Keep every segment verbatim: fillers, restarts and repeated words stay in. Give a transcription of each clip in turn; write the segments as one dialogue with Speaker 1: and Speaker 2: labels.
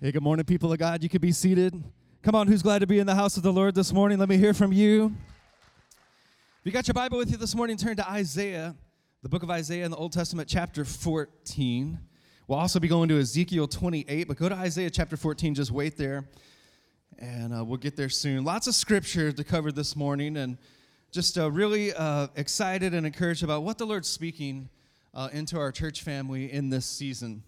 Speaker 1: Hey, good morning, people of God. You could be seated. Come on, who's glad to be in the house of the Lord this morning? Let me hear from you. If you got your Bible with you this morning, turn to Isaiah, the book of Isaiah in the Old Testament, chapter fourteen. We'll also be going to Ezekiel twenty-eight, but go to Isaiah chapter fourteen. Just wait there, and uh, we'll get there soon. Lots of scripture to cover this morning, and just uh, really uh, excited and encouraged about what the Lord's speaking uh, into our church family in this season.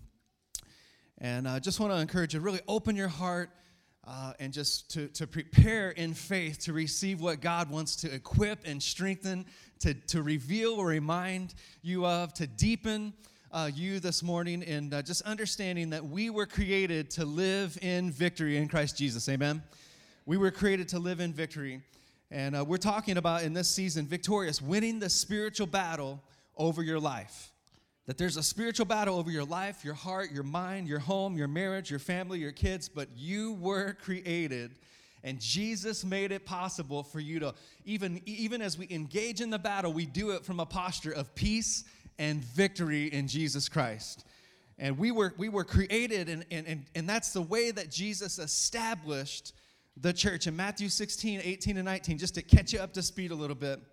Speaker 1: And I uh, just want to encourage you, really open your heart uh, and just to, to prepare in faith to receive what God wants to equip and strengthen, to, to reveal or remind you of, to deepen uh, you this morning in uh, just understanding that we were created to live in victory in Christ Jesus. Amen? We were created to live in victory. And uh, we're talking about in this season, victorious, winning the spiritual battle over your life. That there's a spiritual battle over your life, your heart, your mind, your home, your marriage, your family, your kids, but you were created, and Jesus made it possible for you to, even, even as we engage in the battle, we do it from a posture of peace and victory in Jesus Christ. And we were we were created, and, and, and, and that's the way that Jesus established the church. In Matthew sixteen, eighteen, and nineteen, just to catch you up to speed a little bit,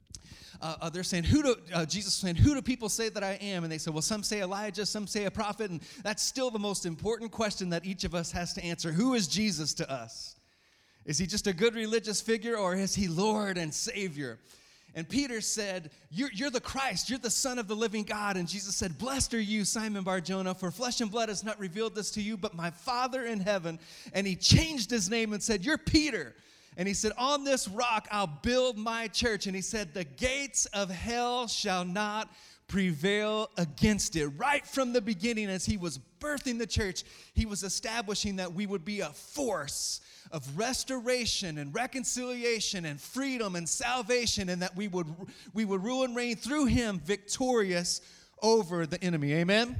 Speaker 1: Uh, uh, they're saying, who do, uh, Jesus saying, who do people say that I am? And they said, well, some say Elijah, some say a prophet. And that's still the most important question that each of us has to answer. Who is Jesus to us? Is he just a good religious figure, or is he Lord and Savior? And Peter said, you're, you're the Christ, you're the Son of the living God. And Jesus said, blessed are you, Simon Bar-Jonah, for flesh and blood has not revealed this to you, but my Father in heaven. And he changed his name and said, you're Peter. And he said, on this rock I'll build my church. And he said, the gates of hell shall not prevail against it. Right from the beginning, as he was birthing the church, he was establishing that we would be a force of restoration and reconciliation and freedom and salvation, and that we would we would rule and reign through him, victorious over the enemy. Amen?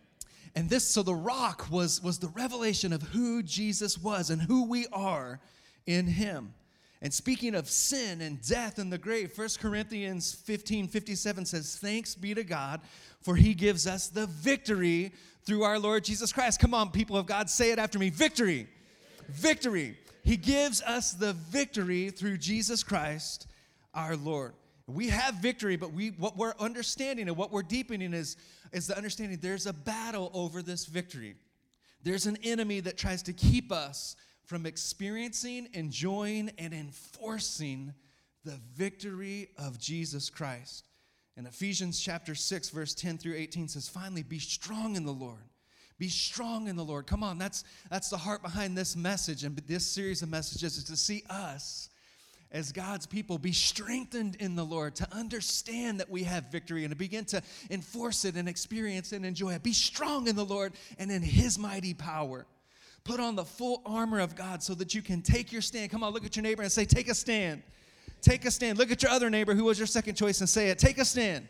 Speaker 1: And this, so the rock was, was the revelation of who Jesus was and who we are in him. And speaking of sin and death and the grave, First Corinthians fifteen fifty-seven says, thanks be to God, for he gives us the victory through our Lord Jesus Christ. Come on, people of God, say it after me. Victory. Victory. He gives us the victory through Jesus Christ, our Lord. We have victory, but we what we're understanding and what we're deepening is, is the understanding there's a battle over this victory. There's an enemy that tries to keep us from experiencing, enjoying, and enforcing the victory of Jesus Christ. And Ephesians chapter six, verse ten through eighteen says, finally, be strong in the Lord. Be strong in the Lord. Come on, that's, that's the heart behind this message and this series of messages, is to see us as God's people be strengthened in the Lord, to understand that we have victory and to begin to enforce it and experience and enjoy it. Be strong in the Lord and in his mighty power. Put on the full armor of God so that you can take your stand. Come on, look at your neighbor and say, take a stand. Take a stand. Look at your other neighbor who was your second choice and say it. Take a stand.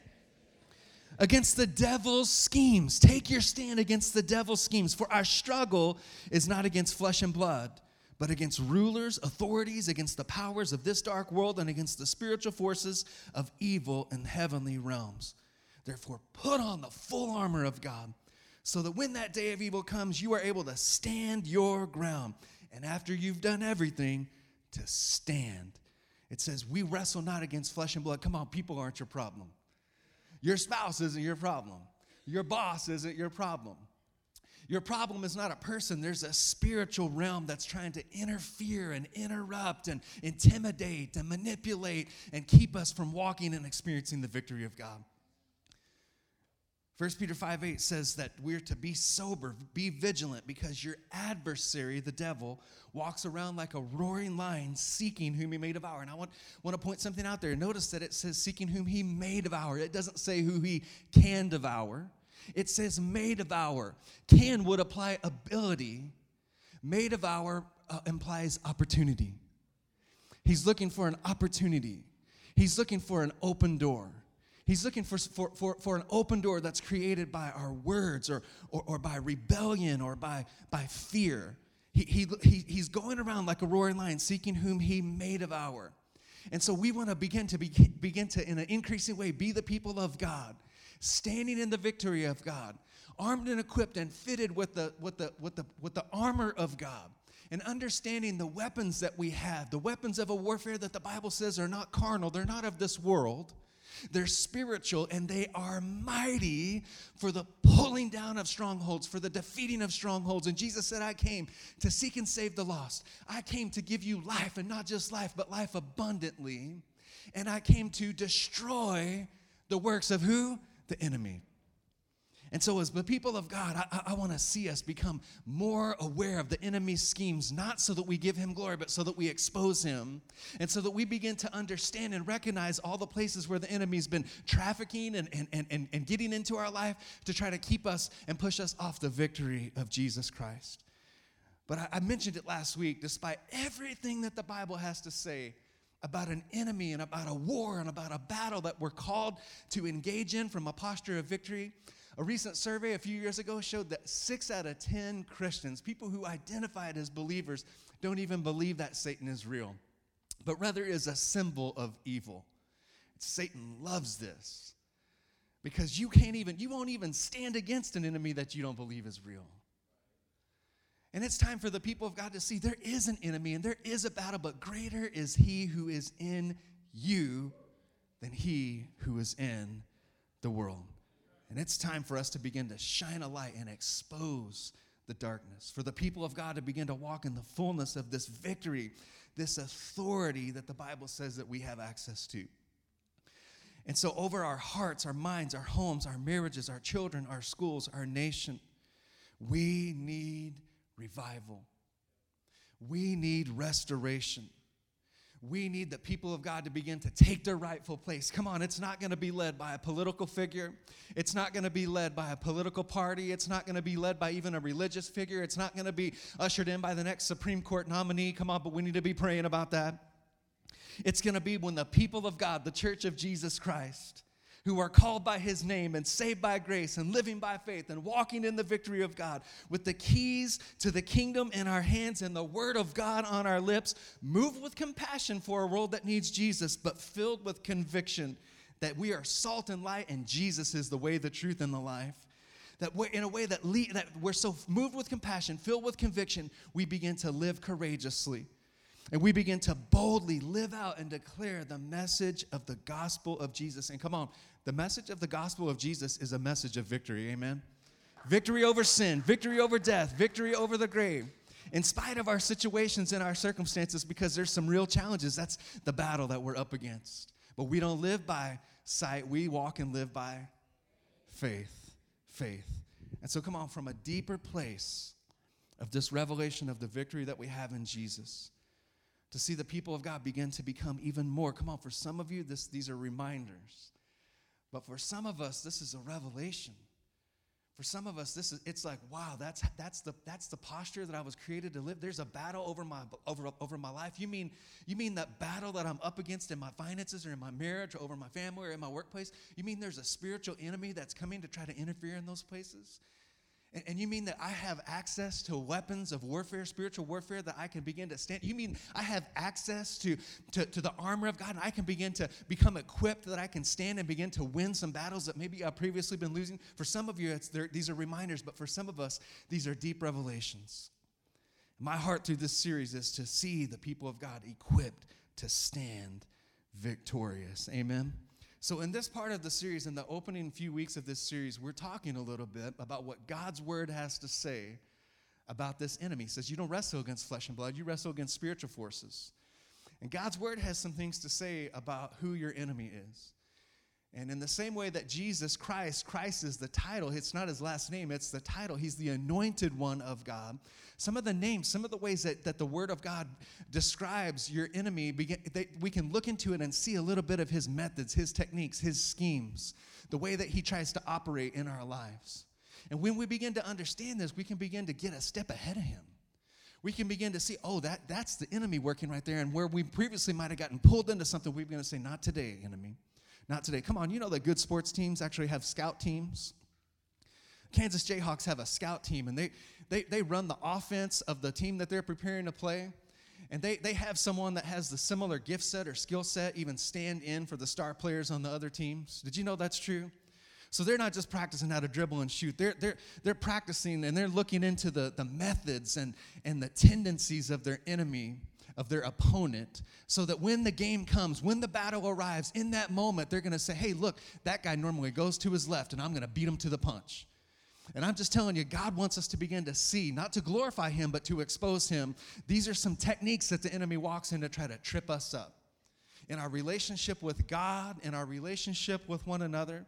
Speaker 1: Against the devil's schemes. Take your stand against the devil's schemes. For our struggle is not against flesh and blood, but against rulers, authorities, against the powers of this dark world, and against the spiritual forces of evil in heavenly realms. Therefore, put on the full armor of God, so that when that day of evil comes, you are able to stand your ground. And after you've done everything, to stand. It says, we wrestle not against flesh and blood. Come on, people aren't your problem. Your spouse isn't your problem. Your boss isn't your problem. Your problem is not a person. There's a spiritual realm that's trying to interfere and interrupt and intimidate and manipulate and keep us from walking and experiencing the victory of God. First Peter five eight says that we're to be sober, be vigilant, because your adversary, the devil, walks around like a roaring lion seeking whom he may devour. And I want, want to point something out there. Notice that it says seeking whom he may devour. It doesn't say who he can devour. It says may devour. Can would apply ability. May devour uh, implies opportunity. He's looking for an opportunity. He's looking for an open door. He's looking for, for, for, for an open door that's created by our words or, or, or by rebellion or by, by fear. He, he, he, he's going around like a roaring lion seeking whom he may devour. And so we want to begin to be, begin to, in an increasing way, be the people of God, standing in the victory of God, armed and equipped and fitted with the, with the, with the, with the armor of God, and understanding the weapons that we have, the weapons of a warfare that the Bible says are not carnal, they're not of this world, they're spiritual, and they are mighty for the pulling down of strongholds, for the defeating of strongholds. And Jesus said, I came to seek and save the lost. I came to give you life, and not just life, but life abundantly. And I came to destroy the works of who? The enemy. And so as the people of God, I, I want to see us become more aware of the enemy's schemes, not so that we give him glory, but so that we expose him, and so that we begin to understand and recognize all the places where the enemy's been trafficking and, and, and, and getting into our life to try to keep us and push us off the victory of Jesus Christ. But I, I mentioned it last week, despite everything that the Bible has to say about an enemy and about a war and about a battle that we're called to engage in from a posture of victory, a recent survey a few years ago showed that six out of ten Christians, people who identified as believers, don't even believe that Satan is real, but rather is a symbol of evil. Satan loves this because you can't even, you won't even stand against an enemy that you don't believe is real. And it's time for the people of God to see there is an enemy and there is a battle, but greater is he who is in you than he who is in the world. And it's time for us to begin to shine a light and expose the darkness, for the people of God to begin to walk in the fullness of this victory, this authority that the Bible says that we have access to. And so over our hearts, our minds, our homes, our marriages, our children, our schools, our nation, we need revival. We need restoration. We need the people of God to begin to take their rightful place. Come on, it's not going to be led by a political figure. It's not going to be led by a political party. It's not going to be led by even a religious figure. It's not going to be ushered in by the next Supreme Court nominee. Come on, but we need to be praying about that. It's going to be when the people of God, the church of Jesus Christ, who are called by his name and saved by grace and living by faith and walking in the victory of God with the keys to the kingdom in our hands and the word of God on our lips, moved with compassion for a world that needs Jesus, but filled with conviction that we are salt and light and Jesus is the way, the truth, and the life. That we're in a way that, le- that we're so moved with compassion, filled with conviction, we begin to live courageously. And we begin to boldly live out and declare the message of the gospel of Jesus. And come on, the message of the gospel of Jesus is a message of victory, amen? Victory over sin, victory over death, victory over the grave. In spite of our situations and our circumstances, because there's some real challenges, that's the battle that we're up against. But we don't live by sight, we walk and live by faith, faith. And so come on, from a deeper place of this revelation of the victory that we have in Jesus, to see the people of God begin to become even more. Come on, for some of you, this, these are reminders. But for some of us, this is a revelation. For some of us, this is it's like, wow, that's that's the that's the posture that I was created to live. There's a battle over my over over my life. You mean you mean that battle that I'm up against in my finances or in my marriage or over my family or in my workplace? You mean there's a spiritual enemy that's coming to try to interfere in those places? And, and you mean that I have access to weapons of warfare, spiritual warfare, that I can begin to stand? You mean I have access to, to, to the armor of God, and I can begin to become equipped, that I can stand and begin to win some battles that maybe I've previously been losing? For some of you, it's these are reminders, but for some of us, these are deep revelations. My heart through this series is to see the people of God equipped to stand victorious. Amen? So in this part of the series, in the opening few weeks of this series, we're talking a little bit about what God's word has to say about this enemy. It says you don't wrestle against flesh and blood, you wrestle against spiritual forces. And God's word has some things to say about who your enemy is. And in the same way that Jesus Christ, Christ is the title, it's not his last name, it's the title. He's the anointed one of God. Some of the names, some of the ways that, that the word of God describes your enemy, begin, they, we can look into it and see a little bit of his methods, his techniques, his schemes, the way that he tries to operate in our lives. And when we begin to understand this, we can begin to get a step ahead of him. We can begin to see, oh, that, that's the enemy working right there. And where we previously might have gotten pulled into something, we're going to say, not today, enemy. Not today. Come on, you know that good sports teams actually have scout teams. Kansas Jayhawks have a scout team, and they they they run the offense of the team that they're preparing to play. And they, they have someone that has the similar gift set or skill set even stand in for the star players on the other teams. Did you know that's true? So they're not just practicing how to dribble and shoot. They're, they're, they're practicing and they're looking into the, the methods and, and the tendencies of their enemy, of their opponent, so that when the game comes, when the battle arrives, in that moment, they're going to say, hey, look, that guy normally goes to his left, and I'm going to beat him to the punch. And I'm just telling you, God wants us to begin to see, not to glorify him, but to expose him. These are some techniques that the enemy walks in to try to trip us up. In our relationship with God, in our relationship with one another,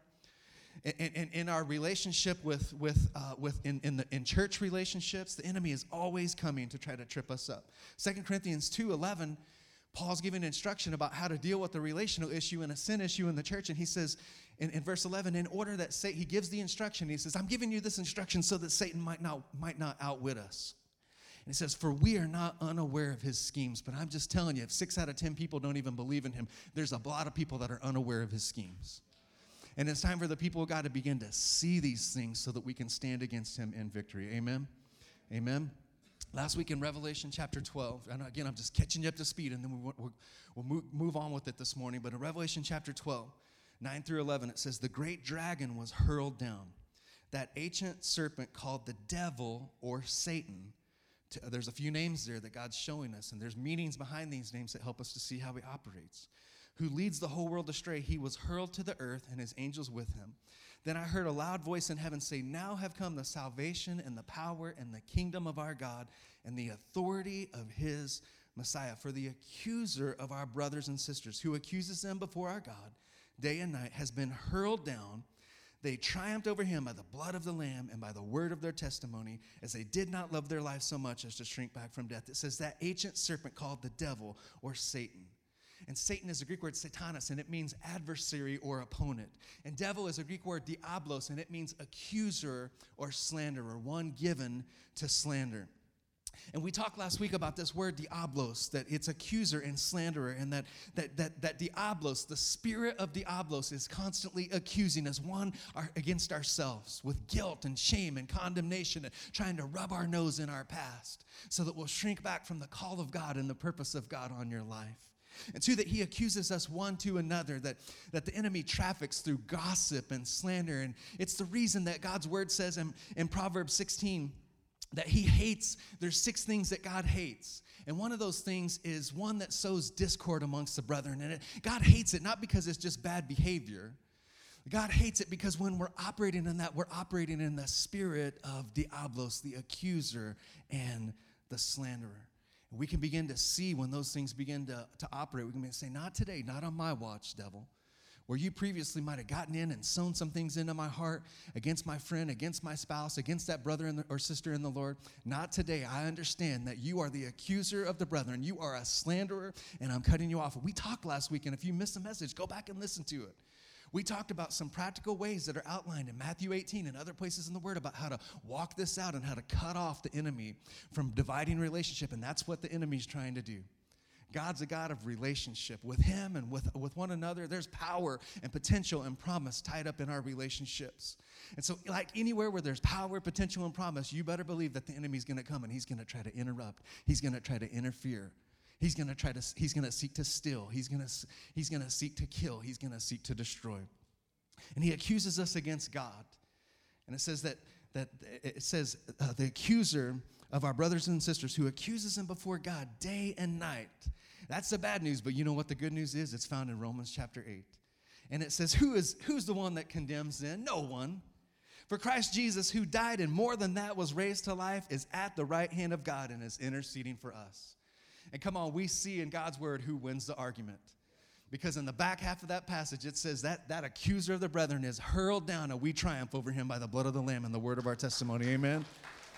Speaker 1: In, in, in our relationship with, with, uh, with in, in, the, in church relationships, the enemy is always coming to try to trip us up. Second Corinthians two eleven, Paul's giving instruction about how to deal with the relational issue and a sin issue in the church. And he says in, in verse eleven, in order that Satan, he gives the instruction. He says, I'm giving you this instruction so that Satan might not, might not outwit us. And he says, for we are not unaware of his schemes. But I'm just telling you, if six out of ten people don't even believe in him, there's a lot of people that are unaware of his schemes. And it's time for the people of God to begin to see these things so that we can stand against him in victory. Amen? Amen? Last week in Revelation chapter twelve, and again, I'm just catching you up to speed, and then we, we'll, we'll move on with it this morning. But in Revelation chapter twelve, nine through eleven, it says, the great dragon was hurled down, that ancient serpent called the devil or Satan. To, there's a few names there that God's showing us, and there's meanings behind these names that help us to see how he operates. Who leads the whole world astray, he was hurled to the earth and his angels with him. Then I heard a loud voice in heaven say, now have come the salvation and the power and the kingdom of our God and the authority of his Messiah. For the accuser of our brothers and sisters, who accuses them before our God day and night, has been hurled down. They triumphed over him by the blood of the Lamb and by the word of their testimony, as they did not love their life so much as to shrink back from death. It says that ancient serpent called the devil or Satan. And Satan is a Greek word, satanas, and it means adversary or opponent. And devil is a Greek word, diablos, and it means accuser or slanderer, one given to slander. And we talked last week about this word diablos, that it's accuser and slanderer, and that that that that diablos, the spirit of diablos, is constantly accusing us, one our, against ourselves, with guilt and shame and condemnation, and trying to rub our nose in our past, so that we'll shrink back from the call of God and the purpose of God on your life. And two, that he accuses us one to another, that, that the enemy traffics through gossip and slander. And it's the reason that God's word says in, in Proverbs sixteen that he hates, there's six things that God hates. And one of those things is one that sows discord amongst the brethren. And it, God hates it not because it's just bad behavior. God hates it because when we're operating in that, we're operating in the spirit of diablos, the accuser and the slanderer. We can begin to see when those things begin to, to operate. We can begin to say, not today, not on my watch, devil. Where you previously might have gotten in and sown some things into my heart against my friend, against my spouse, against that brother in the, or sister in the Lord. Not today. I understand that you are the accuser of the brethren. You are a slanderer, and I'm cutting you off. We talked last week, and if you missed the message, go back and listen to it. We talked about some practical ways that are outlined in Matthew eighteen and other places in the Word about how to walk this out and how to cut off the enemy from dividing relationship, and that's what the enemy's trying to do. God's a God of relationship. With him and with, with one another, there's power and potential and promise tied up in our relationships. And so like anywhere where there's power, potential, and promise, you better believe that the enemy's going to come and he's going to try to interrupt. He's going to try to interfere. He's going to try to, he's going to seek to steal. He's going to, he's going to seek to kill. He's going to seek to destroy. And he accuses us against God. And it says that, that it says uh, the accuser of our brothers and sisters who accuses him before God day and night. That's the bad news, but you know what the good news is? It's found in Romans chapter eight. And it says, Who is who's the one that condemns then? No one. For Christ Jesus, who died and more than that was raised to life, is at the right hand of God and is interceding for us. And come on, we see in God's word who wins the argument. Because in the back half of that passage, it says that that accuser of the brethren is hurled down, and we triumph over him by the blood of the Lamb and the word of our testimony. Amen.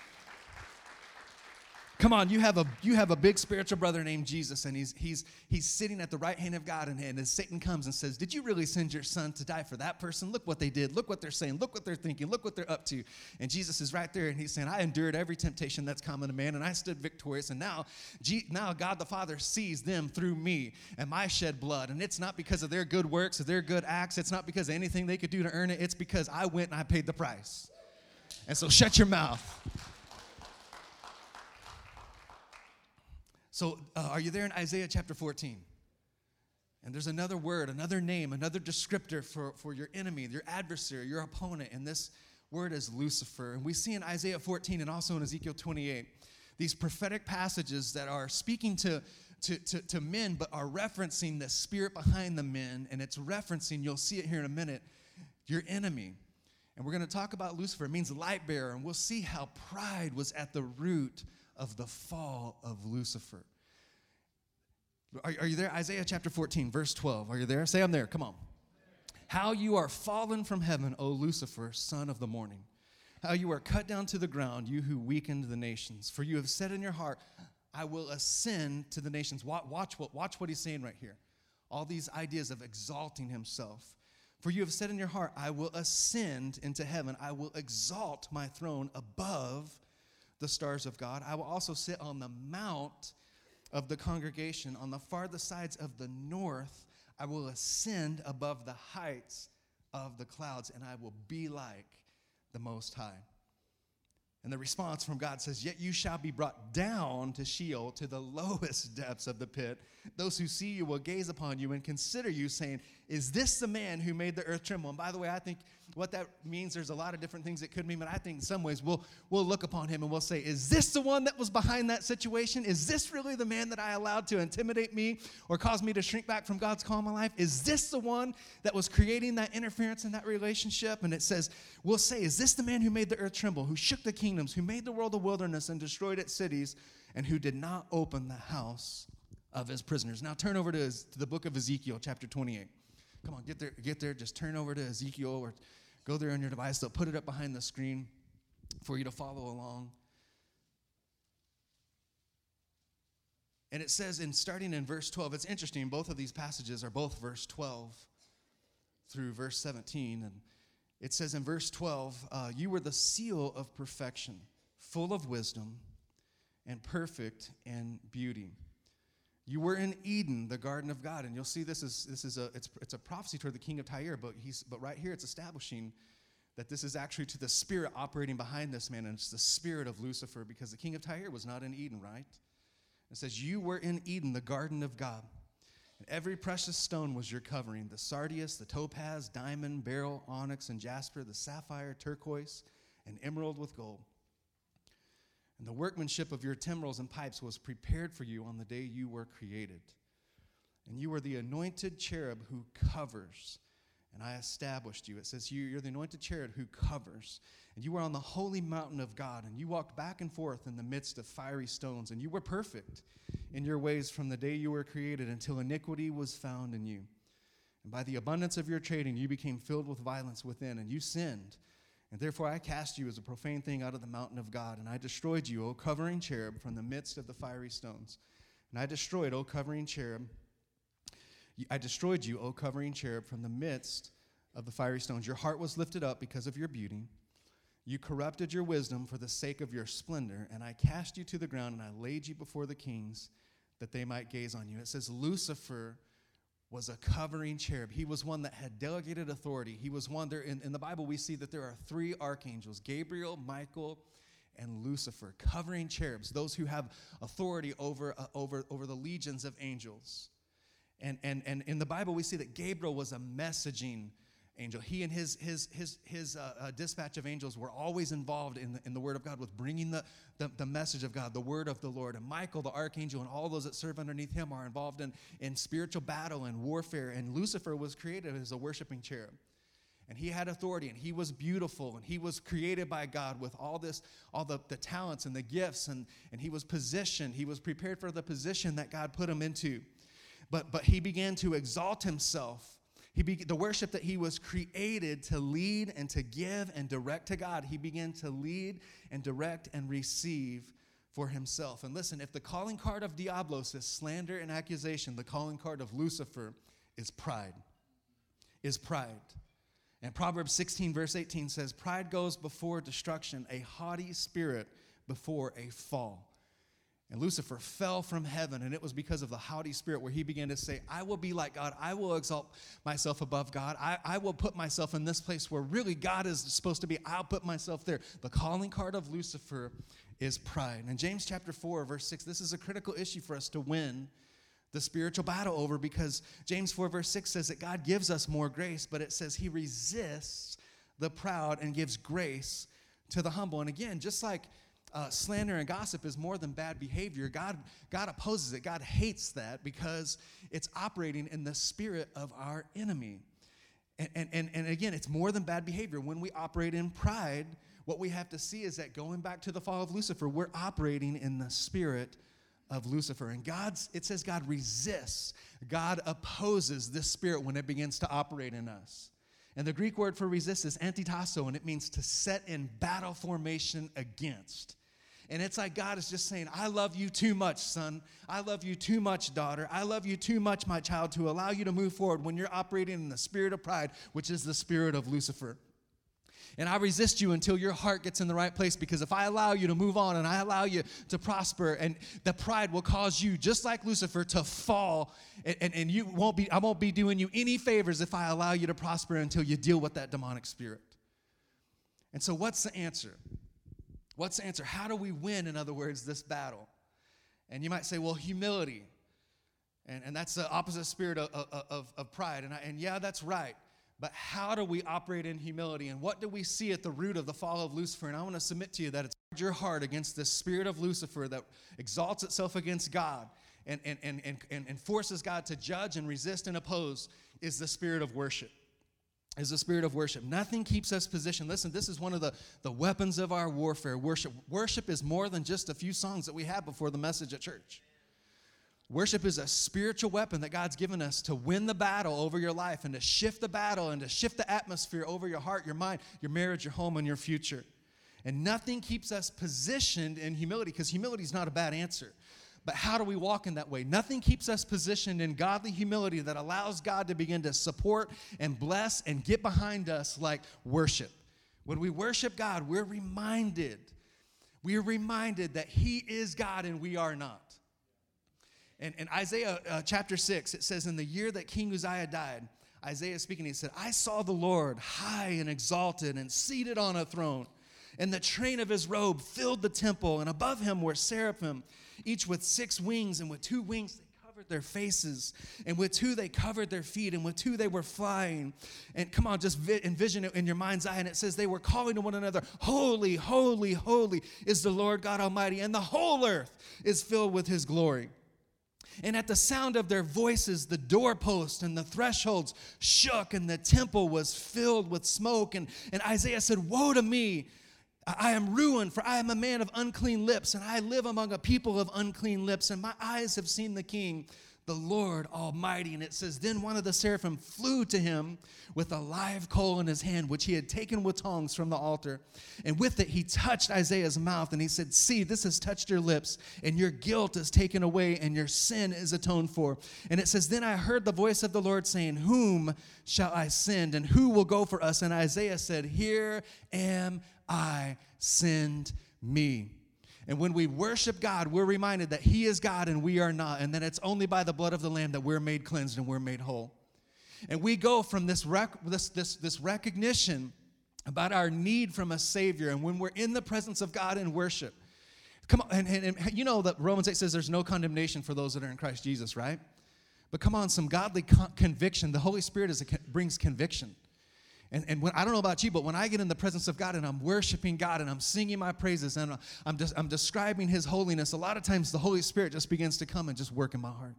Speaker 1: Come on, you have a you have a big spiritual brother named Jesus, and he's he's he's sitting at the right hand of God, and, and as Satan comes and says, did you really send your son to die for that person? Look what they did. Look what they're saying. Look what they're thinking. Look what they're up to. And Jesus is right there, and he's saying, I endured every temptation that's common to man, and I stood victorious, and now, G, now God the Father sees them through me and my shed blood, and it's not because of their good works or their good acts. It's not because of anything they could do to earn it. It's because I went and I paid the price. And so shut your mouth. So uh, are you there in Isaiah chapter fourteen? And there's another word, another name, another descriptor for, for your enemy, your adversary, your opponent. And this word is Lucifer. And we see in Isaiah fourteen and also in Ezekiel twenty-eight, these prophetic passages that are speaking to, to, to, to men, but are referencing the spirit behind the men. And it's referencing, you'll see it here in a minute, your enemy. And we're going to talk about Lucifer. It means light bearer. And we'll see how pride was at the root of the fall of Lucifer. Are, are you there? Isaiah chapter fourteen, verse twelve. Are you there? Say I'm there. Come on. How you are fallen from heaven, O Lucifer, son of the morning. How you are cut down to the ground, you who weakened the nations. For you have said in your heart, I will ascend to the nations. Watch, watch, what, watch what he's saying right here. All these ideas of exalting himself. For you have said in your heart, I will ascend into heaven. I will exalt my throne above the stars of God. I will also sit on the mount of the congregation on the farthest sides of the north. I will ascend above the heights of the clouds, and I will be like the Most High. And the response from God says, yet you shall be brought down to Sheol, to the lowest depths of the pit. Those who see you will gaze upon you and consider you, saying, is this the man who made the earth tremble? And by the way, I think what that means, there's a lot of different things it could mean, but I think in some ways we'll, we'll look upon him and we'll say, is this the one that was behind that situation? Is this really the man that I allowed to intimidate me or cause me to shrink back from God's call in my life? Is this the one that was creating that interference in that relationship? And it says, we'll say, is this the man who made the earth tremble, who shook the kingdoms, who made the world a wilderness and destroyed its cities, and who did not open the house of his prisoners? Now turn over to, his, to the book of Ezekiel, chapter twenty-eight. Come on, get there, get there. Just turn over to Ezekiel or go there on your device. They'll put it up behind the screen for you to follow along. And it says, in starting in verse twelve, it's interesting. Both of these passages are both verse twelve through verse seventeen. And it says in verse twelve, uh, you were the seal of perfection, full of wisdom and perfect in beauty. You were in Eden, the garden of God. And you'll see this is this is a it's it's a prophecy toward the king of Tyre, but he's but right here it's establishing that this is actually to the spirit operating behind this man, and it's the spirit of Lucifer, because the king of Tyre was not in Eden, right? It says, you were in Eden, the garden of God. And every precious stone was your covering, the sardius, the topaz, diamond, beryl, onyx, and jasper, the sapphire, turquoise, and emerald with gold. And the workmanship of your timbrels and pipes was prepared for you on the day you were created. And you were the anointed cherub who covers, and I established you. It says you, you're the anointed cherub who covers. And you were on the holy mountain of God, and you walked back and forth in the midst of fiery stones. And you were perfect in your ways from the day you were created until iniquity was found in you. And by the abundance of your trading, you became filled with violence within, and you sinned. And therefore I cast you as a profane thing out of the mountain of God, and I destroyed you, O covering cherub, from the midst of the fiery stones. And I destroyed, O covering cherub, I destroyed you, O covering cherub, from the midst of the fiery stones. Your heart was lifted up because of your beauty. You corrupted your wisdom for the sake of your splendor, and I cast you to the ground, and I laid you before the kings that they might gaze on you. It says Lucifer was a covering cherub. He was one that had delegated authority. He was one there. In, in the Bible, we see that there are three archangels, Gabriel, Michael, and Lucifer, covering cherubs, those who have authority over, uh, over, over the legions of angels. And, and, and in the Bible, we see that Gabriel was a messaging angel. He and his his his his uh, uh, dispatch of angels were always involved in the, in the word of God, with bringing the, the the message of God, the word of the Lord. And Michael, the archangel, and all those that serve underneath him are involved in in spiritual battle and warfare. And Lucifer was created as a worshiping cherub, and he had authority, and he was beautiful, and he was created by God with all this, all the, the talents and the gifts, and and he was positioned. He was prepared for the position that God put him into. But but he began to exalt himself. He be, the worship that he was created to lead and to give and direct to God, he began to lead and direct and receive for himself. And listen, if the calling card of Diablos is slander and accusation, the calling card of Lucifer is pride. Is pride. And Proverbs sixteen verse eighteen says, pride goes before destruction, a haughty spirit before a fall. And Lucifer fell from heaven, and it was because of the haughty spirit where he began to say, I will be like God. I will exalt myself above God. I, I will put myself in this place where really God is supposed to be. I'll put myself there. The calling card of Lucifer is pride. And James chapter four, verse six, this is a critical issue for us to win the spiritual battle over, because James four verse six says that God gives us more grace, but it says he resists the proud and gives grace to the humble. And again, just like uh, slander and gossip is more than bad behavior, God, God opposes it. God hates that because it's operating in the spirit of our enemy. And, and, and, and again, it's more than bad behavior. When we operate in pride, what we have to see is that going back to the fall of Lucifer, we're operating in the spirit of Lucifer. And God's, it says God resists, God opposes this spirit when it begins to operate in us. And the Greek word for resist is antitasso, and it means to set in battle formation against. And it's like God is just saying, I love you too much, son. I love you too much, daughter. I love you too much, my child, to allow you to move forward when you're operating in the spirit of pride, which is the spirit of Lucifer. And I resist you until your heart gets in the right place, because if I allow you to move on and I allow you to prosper, and the pride will cause you, just like Lucifer, to fall, and, and, and you won't be, I won't be doing you any favors if I allow you to prosper until you deal with that demonic spirit. And so what's the answer? What's the answer? How do we win, in other words, this battle? And you might say, well, humility. And, and that's the opposite spirit of, of, of pride. And, I, and yeah, that's right. But how do we operate in humility? And what do we see at the root of the fall of Lucifer? And I want to submit to you that it's your heart against this spirit of Lucifer that exalts itself against God and, and, and, and, and forces God to judge and resist and oppose, is the spirit of worship. Is the spirit of worship. Nothing keeps us positioned. Listen, this is one of the, the weapons of our warfare. Worship. Worship is more than just a few songs that we have before the message at church. Worship is a spiritual weapon that God's given us to win the battle over your life and to shift the battle and to shift the atmosphere over your heart, your mind, your marriage, your home, and your future. And nothing keeps us positioned in humility, because humility is not a bad answer. But how do we walk in that way? Nothing keeps us positioned in godly humility that allows God to begin to support and bless and get behind us like worship. When we worship God, we're reminded, we are reminded that he is God and we are not. And in Isaiah uh, chapter six, it says, in the year that King Uzziah died, Isaiah is speaking, he said, I saw the Lord high and exalted and seated on a throne, and the train of his robe filled the temple, and above him were seraphim, each with six wings, and with two wings they covered their faces, and with two they covered their feet, and with two they were flying. And come on, just vi- envision it in your mind's eye, and it says they were calling to one another, holy, holy, holy is the Lord God Almighty, and the whole earth is filled with his glory. And at the sound of their voices, the doorpost and the thresholds shook, and the temple was filled with smoke. And, and Isaiah said, woe to me, I am ruined, for I am a man of unclean lips, and I live among a people of unclean lips, and my eyes have seen the King, the Lord Almighty. And it says, then one of the seraphim flew to him with a live coal in his hand, which he had taken with tongs from the altar. And with it he touched Isaiah's mouth, and he said, see, this has touched your lips, and your guilt is taken away, and your sin is atoned for. And it says, then I heard the voice of the Lord saying, whom shall I send, and who will go for us? And Isaiah said, here am I, send me. And when we worship God, we're reminded that he is God and we are not, and that it's only by the blood of the Lamb that we're made cleansed and we're made whole. And we go from this rec- this, this, this recognition about our need from a Savior, and when we're in the presence of God in worship, come on, and, and, and you know that Romans eight says there's no condemnation for those that are in Christ Jesus, right? But come on, some godly con- conviction. The Holy Spirit is a, brings conviction. And, and when, I don't know about you, but when I get in the presence of God and I'm worshiping God and I'm singing my praises and I'm, just, I'm describing his holiness, a lot of times the Holy Spirit just begins to come and just work in my heart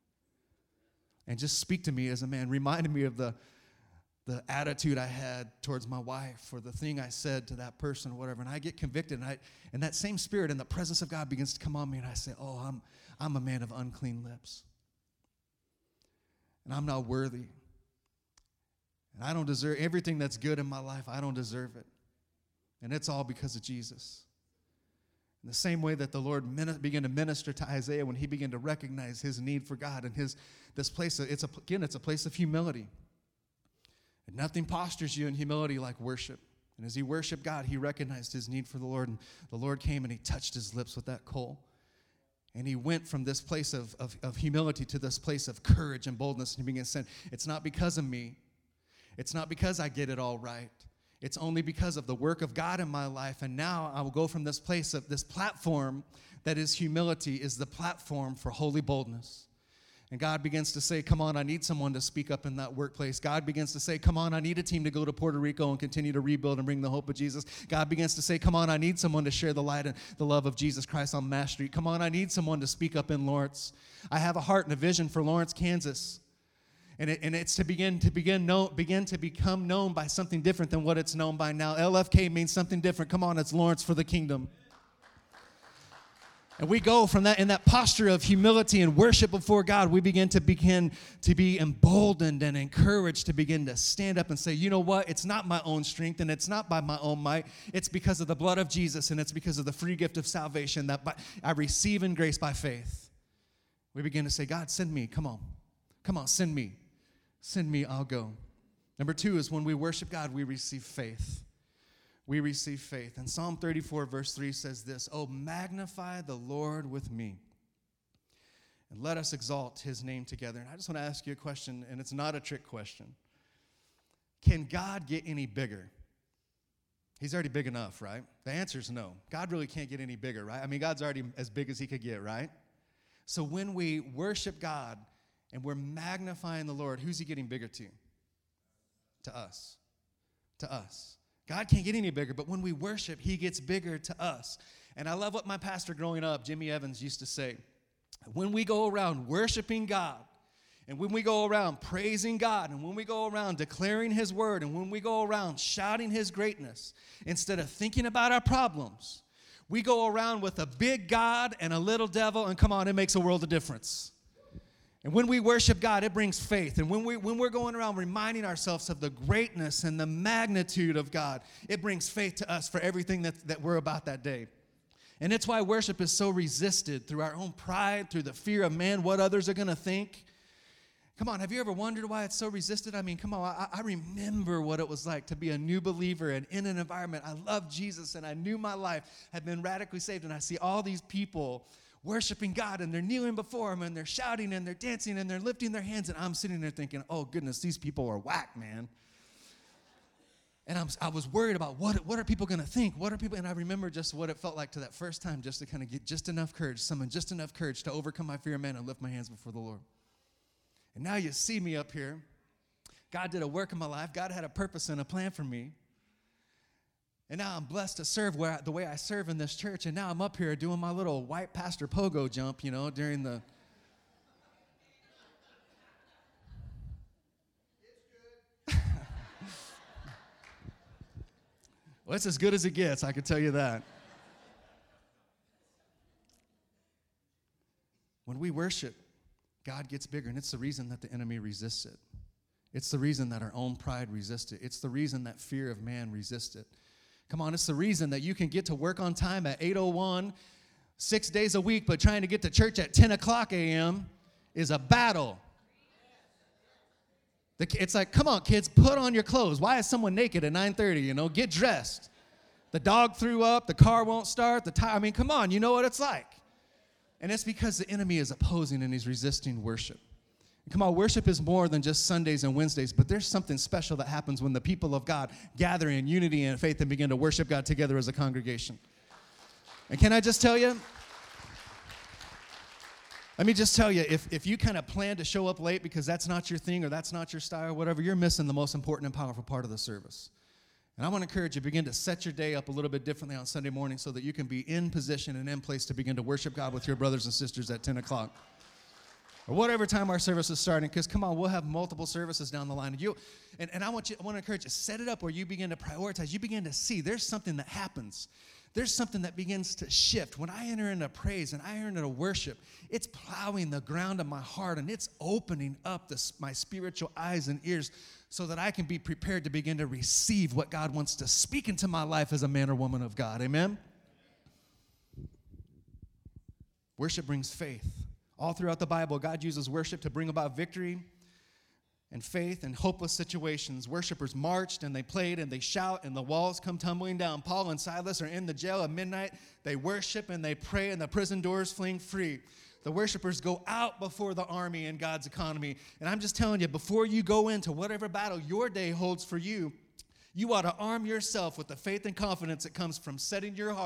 Speaker 1: and just speak to me as a man, reminding me of the, the attitude I had towards my wife or the thing I said to that person or whatever. And I get convicted, and, I, and that same Spirit in the presence of God begins to come on me, and I say, oh, I'm, I'm a man of unclean lips. And I'm not worthy. And I don't deserve everything that's good in my life. I don't deserve it. And it's all because of Jesus. In the same way that the Lord min- began to minister to Isaiah when he began to recognize his need for God and his this place, of, it's a, again, it's a place of humility. And nothing postures you in humility like worship. And as he worshiped God, he recognized his need for the Lord. And the Lord came and he touched his lips with that coal. And he went from this place of, of, of humility to this place of courage and boldness. And he began to say, it's not because of me. It's not because I get it all right. It's only because of the work of God in my life. And now I will go from this place of this platform that is humility is the platform for holy boldness. And God begins to say, come on, I need someone to speak up in that workplace. God begins to say, come on, I need a team to go to Puerto Rico and continue to rebuild and bring the hope of Jesus. God begins to say, come on, I need someone to share the light and the love of Jesus Christ on Mass Street. Come on, I need someone to speak up in Lawrence. I have a heart and a vision for Lawrence, Kansas. And, it, and it's to begin to begin know, begin to become known by something different than what it's known by now. L F K means something different. Come on, it's Lawrence for the kingdom. And we go from that, in that posture of humility and worship before God, we begin to begin to be emboldened and encouraged to begin to stand up and say, you know what? It's not my own strength and it's not by my own might. It's because of the blood of Jesus and it's because of the free gift of salvation that by, I receive in grace by faith. We begin to say, God, send me. Come on. Come on, send me. Send me, I'll go. Number two is when we worship God, we receive faith. We receive faith. And Psalm thirty-four, verse three says this, oh, magnify the Lord with me, and let us exalt his name together. And I just want to ask you a question, and it's not a trick question. Can God get any bigger? He's already big enough, right? The answer is no. God really can't get any bigger, right? I mean, God's already as big as he could get, right? So when we worship God and we're magnifying the Lord, who's he getting bigger to? To us. To us. God can't get any bigger, but when we worship, he gets bigger to us. And I love what my pastor growing up, Jimmy Evans, used to say. When we go around worshiping God, and when we go around praising God, and when we go around declaring his word, and when we go around shouting his greatness, instead of thinking about our problems, we go around with a big God and a little devil, and come on, it makes a world of difference. And when we worship God, it brings faith. And when, we, when we're going around reminding ourselves of the greatness and the magnitude of God, it brings faith to us for everything that, that we're about that day. And it's why worship is so resisted through our own pride, through the fear of man, what others are going to think. Come on, have you ever wondered why it's so resisted? I mean, come on, I, I remember what it was like to be a new believer and in an environment. I loved Jesus, and I knew my life had been radically saved, and I see all these people worshiping God, and they're kneeling before him, and they're shouting, and they're dancing, and they're lifting their hands, and I'm sitting there thinking, oh, goodness, these people are whack, man. And I'm, I was worried about what, what are people going to think? What are people? And I remember just what it felt like to that first time, just to kind of get just enough courage, summon just enough courage to overcome my fear of man and lift my hands before the Lord. And now you see me up here. God did a work in my life. God had a purpose and a plan for me. And now I'm blessed to serve where I, the way I serve in this church. And now I'm up here doing my little white pastor pogo jump, you know, during the... Well, it's as good as it gets, I can tell you that. When we worship, God gets bigger, and it's the reason that the enemy resists it. It's the reason that our own pride resists it. It's the reason that fear of man resists it. Come on, it's the reason that you can get to work on time at eight oh one, six days a week, but trying to get to church at ten o'clock a.m. is a battle. It's like, come on, kids, put on your clothes. Why is someone naked at nine thirty, you know? Get dressed. The dog threw up. The car won't start. The tire, I mean, come on, you know what it's like. And it's because the enemy is opposing and he's resisting worship. Come on, worship is more than just Sundays and Wednesdays, but there's something special that happens when the people of God gather in unity and faith and begin to worship God together as a congregation. And can I just tell you, let me just tell you, if, if you kind of plan to show up late because that's not your thing or that's not your style or whatever, you're missing the most important and powerful part of the service. And I want to encourage you, begin to set your day up a little bit differently on Sunday morning so that you can be in position and in place to begin to worship God with your brothers and sisters at ten o'clock. Or whatever time our service is starting, because come on, we'll have multiple services down the line. And you, and, and I want you, I want to encourage you, set it up where you begin to prioritize. You begin to see there's something that happens. There's something that begins to shift. When I enter into praise and I enter into worship, it's plowing the ground of my heart and it's opening up the, my spiritual eyes and ears so that I can be prepared to begin to receive what God wants to speak into my life as a man or woman of God. Amen? Worship brings faith. All throughout the Bible, God uses worship to bring about victory and faith in hopeless situations. Worshipers marched and they played and they shout and the walls come tumbling down. Paul and Silas are in the jail at midnight. They worship and they pray and the prison doors fling free. The worshipers go out before the army in God's economy. And I'm just telling you, before you go into whatever battle your day holds for you, you ought to arm yourself with the faith and confidence that comes from setting your heart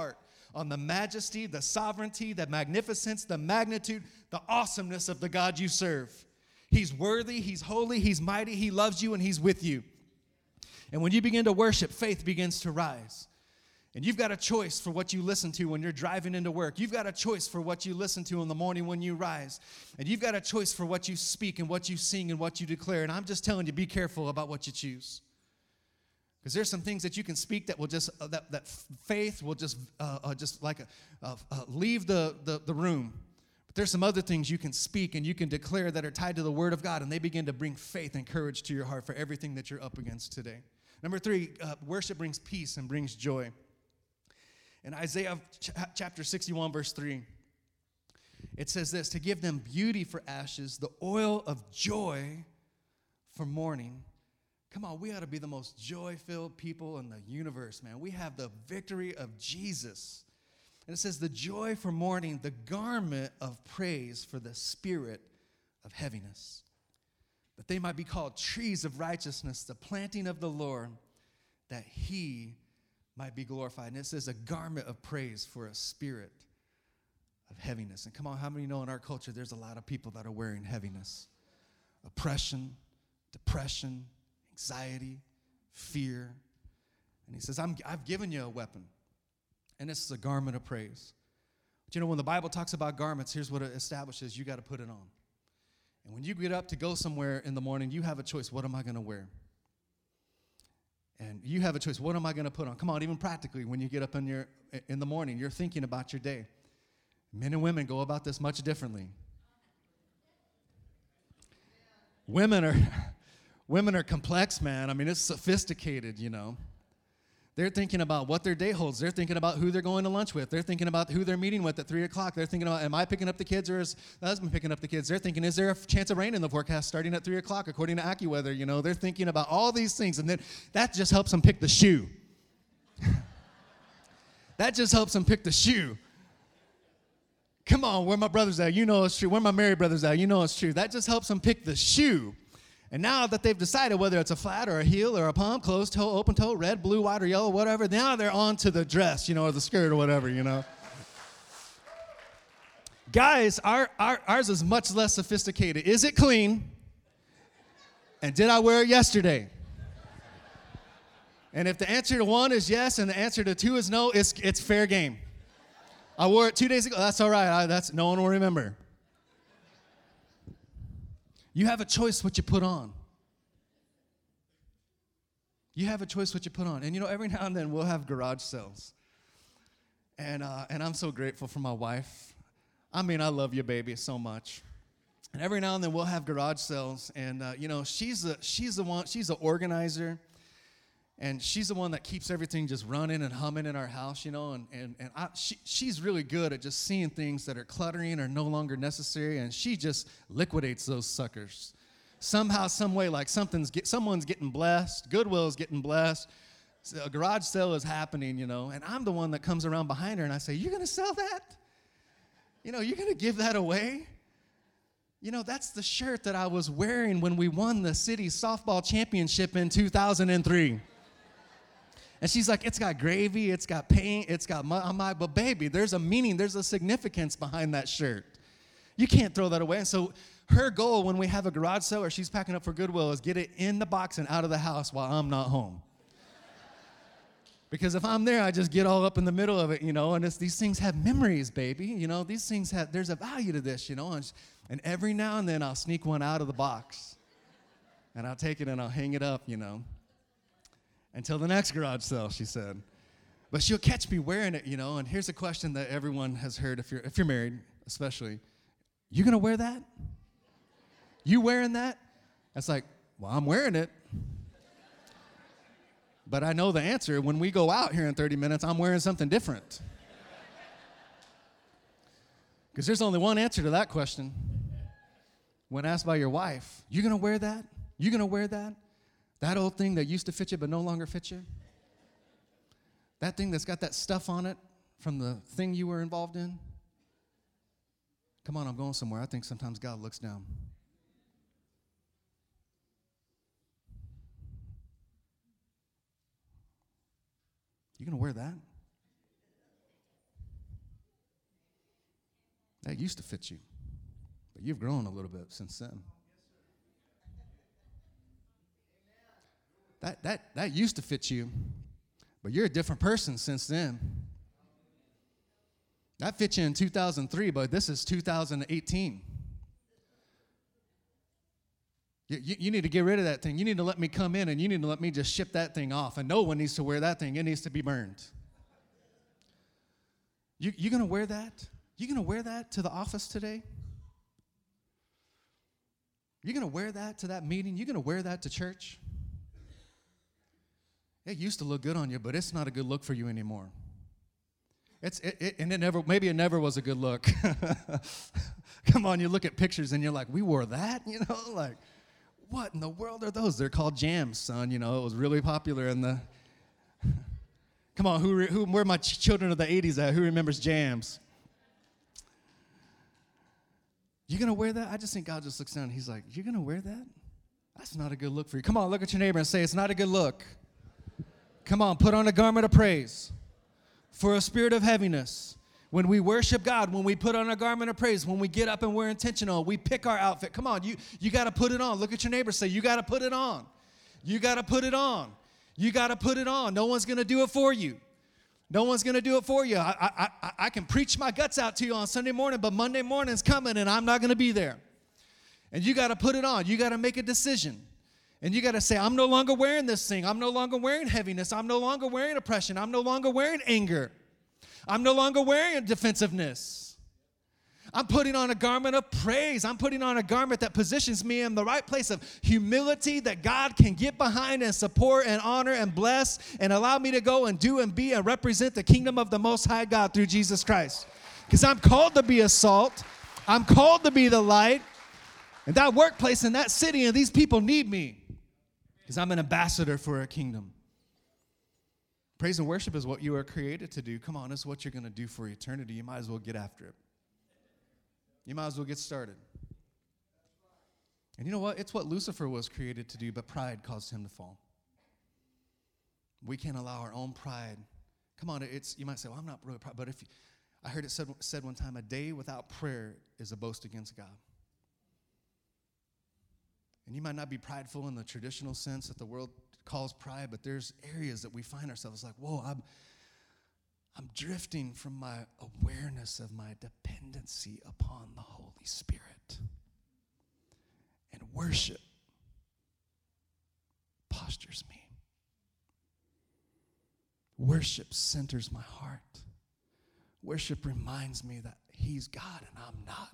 Speaker 1: on the majesty, the sovereignty, the magnificence, the magnitude, the awesomeness of the God you serve. He's worthy, he's holy, he's mighty, he loves you, and he's with you. And when you begin to worship, faith begins to rise. And you've got a choice for what you listen to when you're driving into work. You've got a choice for what you listen to in the morning when you rise. And you've got a choice for what you speak and what you sing and what you declare. And I'm just telling you, be careful about what you choose. Because there's some things that you can speak that will just, uh, that, that faith will just, uh, uh, just like a, uh, uh, leave the, the, the room. But there's some other things you can speak and you can declare that are tied to the Word of God. And they begin to bring faith and courage to your heart for everything that you're up against today. Number three, uh, worship brings peace and brings joy. In Isaiah ch- chapter sixty-one, verse three, it says this, to give them beauty for ashes, the oil of joy for mourning. Come on, we ought to be the most joy-filled people in the universe, man. We have the victory of Jesus. And it says the joy for mourning, the garment of praise for the spirit of heaviness, that they might be called trees of righteousness, the planting of the Lord, that he might be glorified. And it says a garment of praise for a spirit of heaviness. And come on, how many know in our culture there's a lot of people that are wearing heaviness? Oppression, depression, anxiety, fear. And he says, I'm, I've given you a weapon, and this is a garment of praise. But you know, when the Bible talks about garments, here's what it establishes. You got to put it on. And when you get up to go somewhere in the morning, you have a choice. What am I going to wear? And you have a choice. What am I going to put on? Come on, even practically, when you get up in, your, in the morning, you're thinking about your day. Men and women go about this much differently. Women are, women are complex, man. I mean, it's sophisticated, you know. They're thinking about what their day holds. They're thinking about who they're going to lunch with. They're thinking about who they're meeting with at three o'clock. They're thinking about, am I picking up the kids or is the husband picking up the kids? They're thinking, is there a chance of rain in the forecast starting at three o'clock according to AccuWeather? You know, they're thinking about all these things, and then that just helps them pick the shoe. That just helps them pick the shoe. Come on, where my brothers at? You know it's true. Where my married brothers at? You know it's true. That just helps them pick the shoe. And now that they've decided whether it's a flat or a heel or a pump, closed toe, open toe, red, blue, white, or yellow, whatever, now they're on to the dress, you know, or the skirt or whatever, you know. Guys, our, our, ours is much less sophisticated. Is it clean? And did I wear it yesterday? And if the answer to one is yes and the answer to two is no, it's, it's fair game. I wore it two days ago. That's all right. I, that's, no one will remember. You have a choice what you put on. You have a choice what you put on. And you know, every now and then we'll have garage sales. And uh, and I'm so grateful for my wife. I mean, I love you, baby, so much. And every now and then we'll have garage sales. And uh, you know, she's the she's the one, she's the organizer. And she's the one that keeps everything just running and humming in our house, you know. And and, and I, she, she's really good at just seeing things that are cluttering or no longer necessary, and she just liquidates those suckers. Somehow, some way, like something's get, someone's getting blessed, Goodwill's getting blessed, so a garage sale is happening, you know. And I'm the one that comes around behind her, and I say, "You're going to sell that? You know, you're going to give that away? You know, that's the shirt that I was wearing when we won the city softball championship in two thousand three. And she's like, it's got gravy, it's got paint, it's got mud. I'm like, but baby, there's a meaning, there's a significance behind that shirt. You can't throw that away. And so her goal when we have a garage sale or she's packing up for Goodwill is get it in the box and out of the house while I'm not home. Because if I'm there, I just get all up in the middle of it, you know, and it's, these things have memories, baby. You know, these things have, there's a value to this, you know. And, and every now and then I'll sneak one out of the box. And I'll take it and I'll hang it up, you know. Until the next garage sale, she said. But she'll catch me wearing it, you know. And here's a question that everyone has heard, if you're if you're married, especially. You gonna wear that? You wearing that? It's like, well, I'm wearing it. But I know the answer. When we go out here in thirty minutes, I'm wearing something different. Because there's only one answer to that question. When asked by your wife, you gonna wear that? You gonna wear that? That old thing that used to fit you but no longer fits you? That thing that's got that stuff on it from the thing you were involved in? Come on, I'm going somewhere. I think sometimes God looks down. You gonna wear that? That used to fit you, but you've grown a little bit since then. That, that, that used to fit you, but you're a different person since then. That fit you in two thousand three, but this is two thousand eighteen. You, you, you need to get rid of that thing. You need to let me come in, and you need to let me just ship that thing off. And no one needs to wear that thing. It needs to be burned. You, you going to wear that? You going to wear that to the office today? You going to wear that to that meeting? You going to wear that to church? It used to look good on you, but it's not a good look for you anymore. It's it, it, and it never maybe it never was a good look. Come on, you look at pictures and you're like, we wore that, you know, like, what in the world are those? They're called jams, son. You know, it was really popular in the. Come on, who who where are my ch- children of the eighties at? Who remembers jams? You gonna wear that? I just think God just looks down and he's like, you're gonna wear that? That's not a good look for you. Come on, look at your neighbor and say, it's not a good look. Come on, put on a garment of praise for a spirit of heaviness. When we worship God, when we put on a garment of praise, when we get up and we're intentional, we pick our outfit. Come on, you, you got to put it on. Look at your neighbor, say, you got to put it on. You got to put it on. You got to put it on. No one's going to do it for you. No one's going to do it for you. I, I, I, I can preach my guts out to you on Sunday morning, but Monday morning's coming and I'm not going to be there. And you got to put it on. You got to make a decision. And you got to say, I'm no longer wearing this thing. I'm no longer wearing heaviness. I'm no longer wearing oppression. I'm no longer wearing anger. I'm no longer wearing defensiveness. I'm putting on a garment of praise. I'm putting on a garment that positions me in the right place of humility that God can get behind and support and honor and bless and allow me to go and do and be and represent the kingdom of the Most High God through Jesus Christ. Because I'm called to be a salt. I'm called to be the light. And that workplace and that city and these people need me. Because I'm an ambassador for a kingdom. Praise and worship is what you are created to do. Come on, it's what you're going to do for eternity. You might as well get after it. You might as well get started. And you know what? It's what Lucifer was created to do, but pride caused him to fall. We can't allow our own pride. Come on, it's you might say, well, I'm not really proud. But if you, I heard it said, said one time, a day without prayer is a boast against God. And you might not be prideful in the traditional sense that the world calls pride, but there's areas that we find ourselves like, whoa, I'm, I'm drifting from my awareness of my dependency upon the Holy Spirit. And worship postures me. Worship centers my heart. Worship reminds me that He's God and I'm not.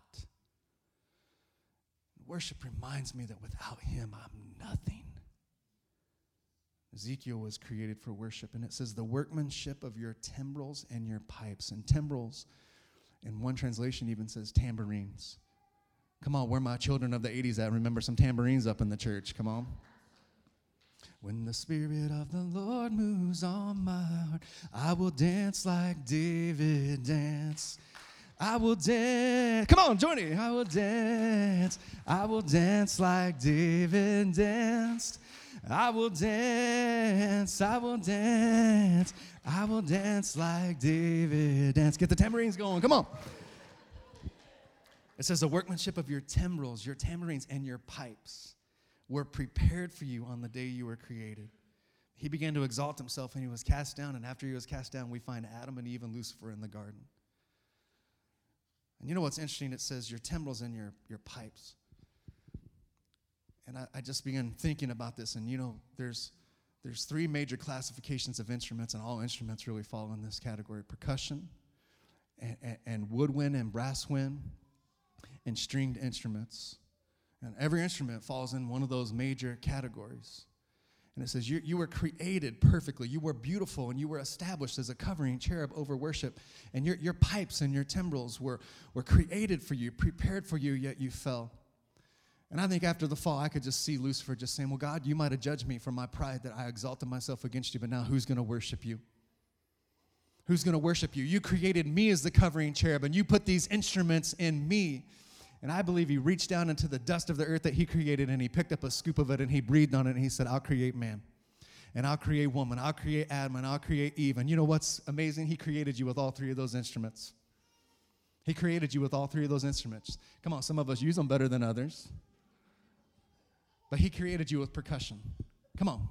Speaker 1: Worship reminds me that without Him, I'm nothing. Ezekiel was created for worship, and it says the workmanship of your timbrels and your pipes. And timbrels, in one translation, even says tambourines. Come on, where my children of the eighties at? Remember some tambourines up in the church. Come on. When the Spirit of the Lord moves on my heart, I will dance like David danced. I will dance. Come on, join me. I will dance. I will dance like David danced. I will dance. I will dance. I will dance like David danced. Get the tambourines going. Come on. It says the workmanship of your timbrels, your tambourines, and your pipes were prepared for you on the day you were created. He began to exalt himself, and he was cast down. And after he was cast down, we find Adam and Eve and Lucifer in the garden. And you know what's interesting? It says your timbrels and your, your pipes. And I, I just began thinking about this. And you know, there's there's three major classifications of instruments, and all instruments really fall in this category. Percussion, and, and, and woodwind and brass wind, and stringed instruments. And every instrument falls in one of those major categories. And it says you, you were created perfectly. You were beautiful, and you were established as a covering cherub over worship. And your, your pipes and your timbrels were, were created for you, prepared for you, yet you fell. And I think after the fall, I could just see Lucifer just saying, well, God, you might have judged me for my pride that I exalted myself against you, but now who's going to worship you? Who's going to worship you? You created me as the covering cherub, and you put these instruments in me. And I believe he reached down into the dust of the earth that he created, and he picked up a scoop of it, and he breathed on it, and he said, I'll create man, and I'll create woman, I'll create Adam, and I'll create Eve. And you know what's amazing? He created you with all three of those instruments. He created you with all three of those instruments. Come on, some of us use them better than others. But he created you with percussion. Come on.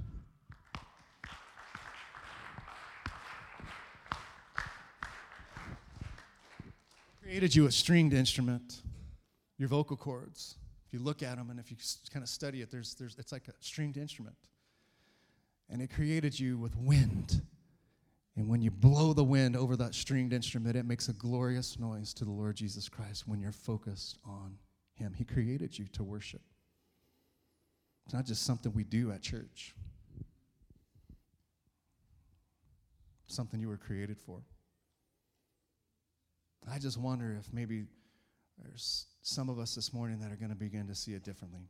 Speaker 1: He created you a stringed instrument, your vocal cords. If you look at them and if you kind of study it, there's, there's, it's like a stringed instrument. And it created you with wind. And when you blow the wind over that stringed instrument, it makes a glorious noise to the Lord Jesus Christ when you're focused on him. He created you to worship. It's not just something we do at church. It's something you were created for. I just wonder if maybe there's some of us this morning that are going to begin to see it differently.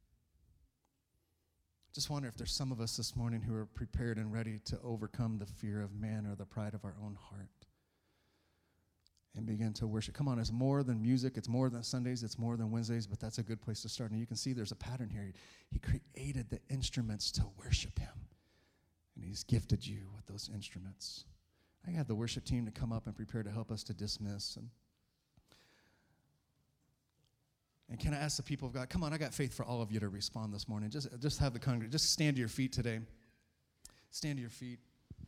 Speaker 1: Just wonder if there's some of us this morning who are prepared and ready to overcome the fear of man or the pride of our own heart and begin to worship. Come on, it's more than music. It's more than Sundays. It's more than Wednesdays, but that's a good place to start. And you can see there's a pattern here. He created the instruments to worship him, and he's gifted you with those instruments. I have the worship team to come up and prepare to help us to dismiss. And And can I ask the people of God, come on, I got faith for all of you to respond this morning. Just, just have the congregation, just stand to your feet today. Stand to your feet.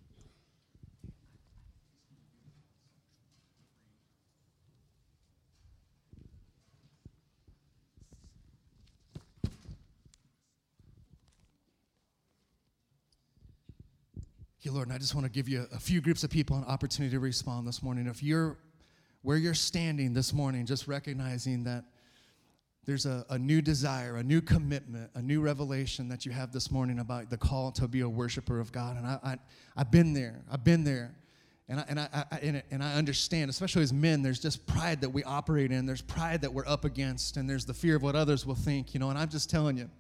Speaker 1: Okay, Lord, and I just want to give you a few groups of people an opportunity to respond this morning. If you're where you're standing this morning, just recognizing that there's a, a new desire, a new commitment, a new revelation that you have this morning about the call to be a worshiper of God. And I, I, I've been there. I've been there. And I, and, I, I, and, and I understand, especially as men, there's just pride that we operate in. There's pride that we're up against. And there's the fear of what others will think, you know. And I'm just telling you,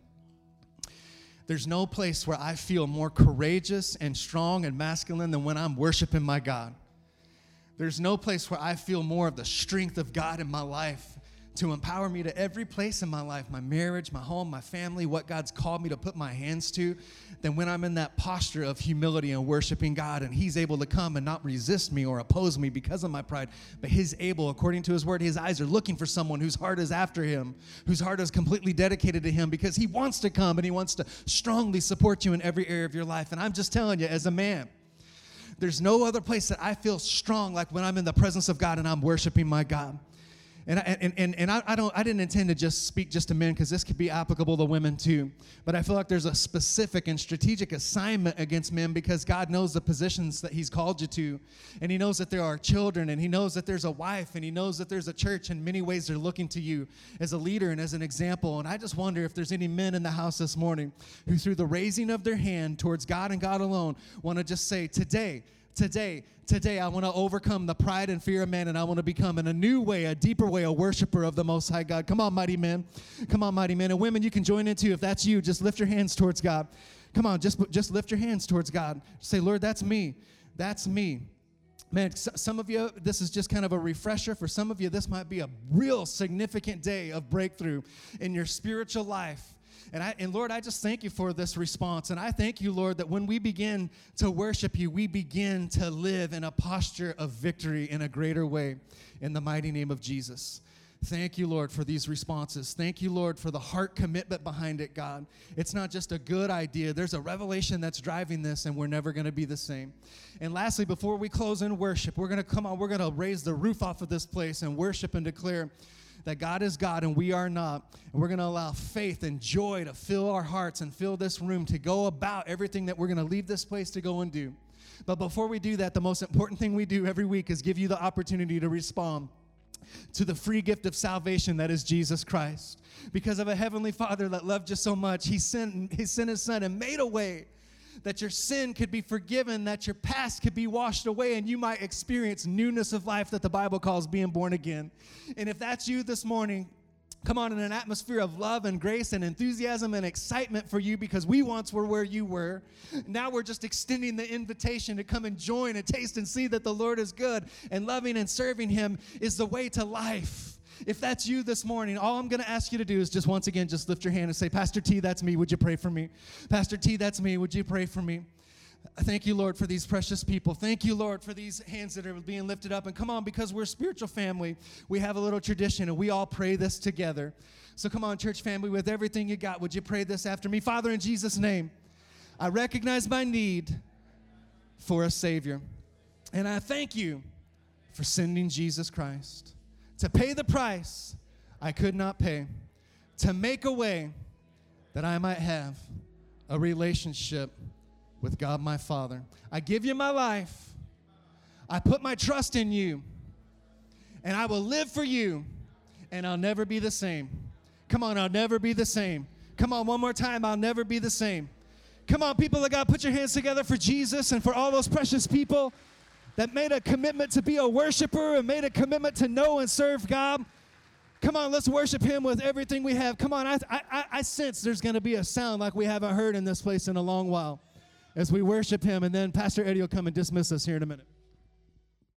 Speaker 1: there's no place where I feel more courageous and strong and masculine than when I'm worshiping my God. There's no place where I feel more of the strength of God in my life to empower me to every place in my life, my marriage, my home, my family, what God's called me to put my hands to, than when I'm in that posture of humility and worshiping God, and he's able to come and not resist me or oppose me because of my pride, but he's able, according to his word, his eyes are looking for someone whose heart is after him, whose heart is completely dedicated to him, because he wants to come and he wants to strongly support you in every area of your life. And I'm just telling you, as a man, there's no other place that I feel strong like when I'm in the presence of God and I'm worshiping my God. And I, and and, and I, I don't I didn't intend to just speak just to men, because this could be applicable to women too. But I feel like there's a specific and strategic assignment against men, because God knows the positions that he's called you to. And he knows that there are children, and he knows that there's a wife, and he knows that there's a church. In many ways, they're looking to you as a leader and as an example. And I just wonder if there's any men in the house this morning who, through the raising of their hand towards God and God alone, want to just say, today, Today, today, I want to overcome the pride and fear of man, and I want to become in a new way, a deeper way, a worshiper of the Most High God. Come on, mighty men. Come on, mighty men. And women, you can join in too. If that's you, just lift your hands towards God. Come on, just, just lift your hands towards God. Say, Lord, that's me. That's me. Man, some of you, this is just kind of a refresher. For some of you, this might be a real significant day of breakthrough in your spiritual life. And, I, and Lord, I just thank you for this response. And I thank you, Lord, that when we begin to worship you, we begin to live in a posture of victory in a greater way in the mighty name of Jesus. Thank you, Lord, for these responses. Thank you, Lord, for the heart commitment behind it, God. It's not just a good idea. There's a revelation that's driving this, and we're never going to be the same. And lastly, before we close in worship, we're going to come on, we're going to raise the roof off of this place and worship and declare that God is God and we are not. And we're going to allow faith and joy to fill our hearts and fill this room to go about everything that we're going to leave this place to go and do. But before we do that, the most important thing we do every week is give you the opportunity to respond to the free gift of salvation that is Jesus Christ. Because of a heavenly Father that loved you so much, he sent, he sent his son and made a way that your sin could be forgiven, that your past could be washed away, and you might experience newness of life that the Bible calls being born again. And if that's you this morning, come on, in an atmosphere of love and grace and enthusiasm and excitement for you, because we once were where you were. Now we're just extending the invitation to come and join and taste and see that the Lord is good, and loving and serving him is the way to life. If that's you this morning, all I'm going to ask you to do is just once again, just lift your hand and say, Pastor T, that's me. Would you pray for me? Pastor T, that's me. Would you pray for me? Thank you, Lord, for these precious people. Thank you, Lord, for these hands that are being lifted up. And come on, because we're a spiritual family, we have a little tradition, and we all pray this together. So come on, church family, with everything you got, would you pray this after me? Father, in Jesus' name, I recognize my need for a Savior. And I thank you for sending Jesus Christ to pay the price I could not pay, to make a way that I might have a relationship with God my Father. I give you my life. I put my trust in you, and I will live for you, and I'll never be the same. Come on, I'll never be the same. Come on, one more time, I'll never be the same. Come on, people of God, put your hands together for Jesus and for all those precious people that made a commitment to be a worshiper and made a commitment to know and serve God. Come on, let's worship him with everything we have. Come on, I, I, I sense there's going to be a sound like we haven't heard in this place in a long while as we worship him, and then Pastor Eddie will come and dismiss us here in a minute.